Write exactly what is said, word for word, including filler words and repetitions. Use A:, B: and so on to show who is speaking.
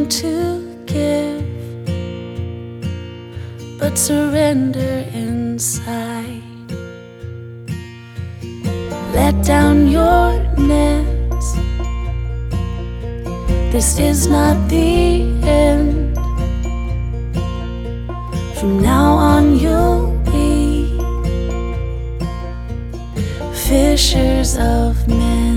A: to give, but surrender inside. Let down your nets. This is not the end. From now on you'll be fishers of men.